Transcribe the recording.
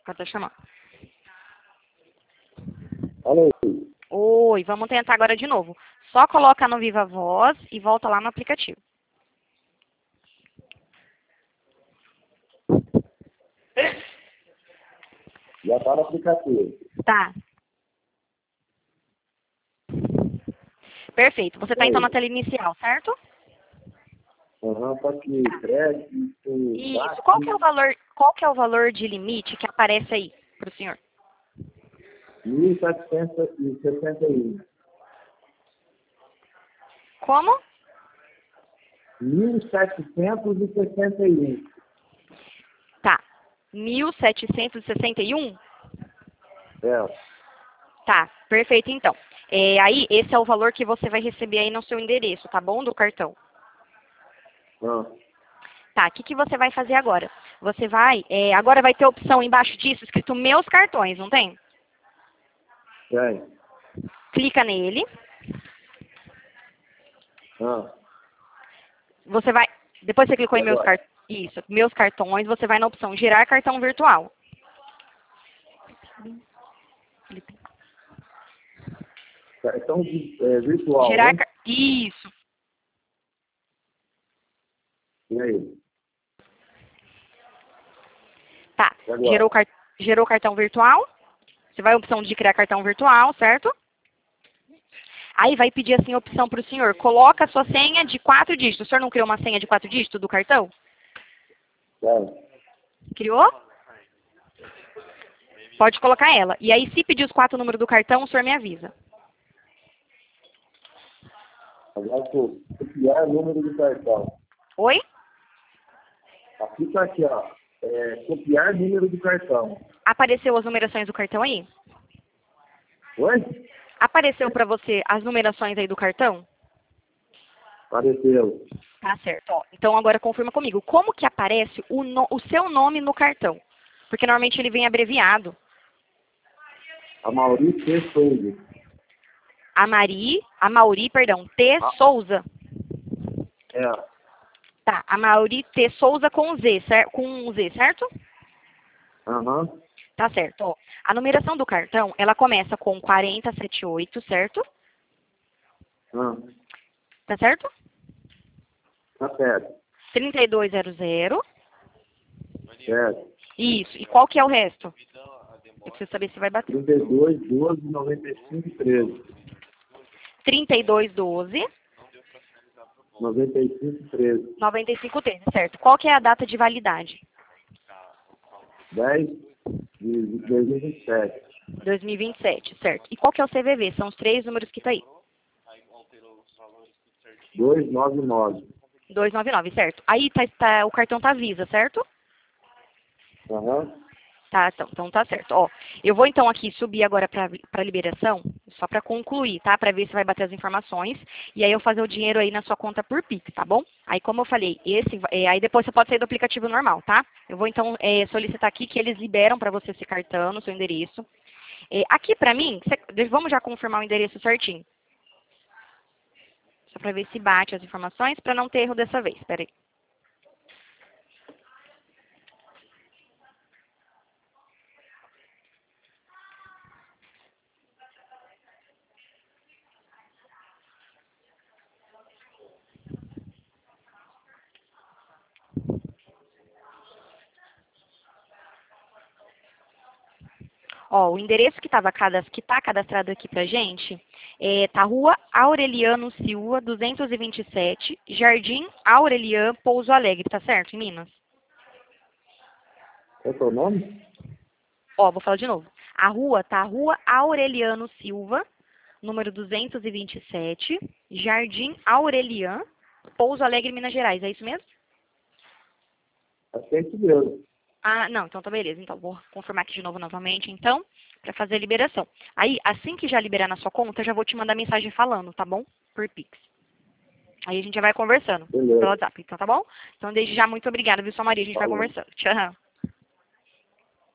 Agora tá chamando. Alô? Oi, vamos tentar agora de novo. Só coloca no Viva Voz e volta lá no aplicativo. Já tá no aplicativo. Tá. Perfeito. Você tá então na tela inicial, certo? Aham, tá aqui, crédito, Isso. Qual que é o valor de limite que aparece aí pro senhor? 1.761. Como? 1.761. Tá. 1.761? É. Tá, perfeito então. Aí, esse é o valor que você vai receber aí no seu endereço, tá bom? Do cartão. Ah, Tá, o que você vai fazer agora? Você vai, agora vai ter a opção embaixo disso, escrito meus cartões, não tem? tem. Clica nele. Ah, Você vai, depois você clicou e em meus agora? cartões, isso, meus cartões, você vai na opção gerar cartão virtual. Cartão virtual, Gerar, né? isso. E aí? Tá, E agora? gerou cartão virtual. Você vai à opção de criar cartão virtual, certo? Aí vai pedir assim a opção para o senhor. Coloca a sua senha de 4 dígitos. O senhor não criou uma senha de 4 dígitos do cartão? Tem. Criou? Pode colocar ela. E aí, se pedir os 4 números do cartão, o senhor me avisa. Agora, copiar o número do cartão. Oi? Aqui tá aqui, ó. Copiar o número do cartão. Apareceu as numerações do cartão aí? Oi? Apareceu para você as numerações aí do cartão? Apareceu. Tá certo. Ó, então agora confirma comigo. Como que aparece o seu nome no cartão? Porque normalmente ele vem abreviado. A Maurício T. Souza. T. Souza. É. Tá, a Mauri T. Souza com Z, certo? Aham. Tá certo. Ó, a numeração do cartão, ela começa com 4078, certo? Ah, Tá certo? tá certo. 3200. Certo. Isso. E qual que é o resto? Eu preciso saber se vai bater. 32, 12, 95, 13. 3212, 95, 13. 9513, certo. Qual que é a data de validade? 10 de 2027. 2027, certo. E qual que é o CVV? São os 3 números que tá aí. 299. 299, certo. Aí o cartão tá Visa, certo? Aham. Tá, então tá certo. Ó, eu vou então aqui subir agora para liberação, só para concluir, tá? Para ver se vai bater as informações. E aí eu fazer o dinheiro aí na sua conta por Pix, tá bom? Aí como eu falei, aí depois você pode sair do aplicativo normal, tá? Eu vou então solicitar aqui que eles liberam para você esse cartão no seu endereço. Aqui para mim, vamos já confirmar o endereço certinho. Só para ver se bate as informações, para não ter erro dessa vez. Espera aí. Ó, o endereço que tá cadastrado aqui pra gente tá Rua Aureliano Silva, 227, Jardim Aurelian, Pouso Alegre, tá certo, em Minas? Qual é o seu nome? Ó, vou falar de novo. A rua tá Rua Aureliano Silva, número 227, Jardim Aurelian, Pouso Alegre, Minas Gerais. É isso mesmo? Acho que é isso mesmo. Ah, não, então tá beleza. Então, vou confirmar aqui de novo novamente, então, para fazer a liberação. Aí, assim que já liberar na sua conta, eu já vou te mandar mensagem falando, tá bom? Por Pix. Aí a gente já vai conversando pelo Beleza. WhatsApp, então tá bom? Então, desde já, muito obrigada, viu, sua Maria? A gente vai Falou. conversando. Tchau.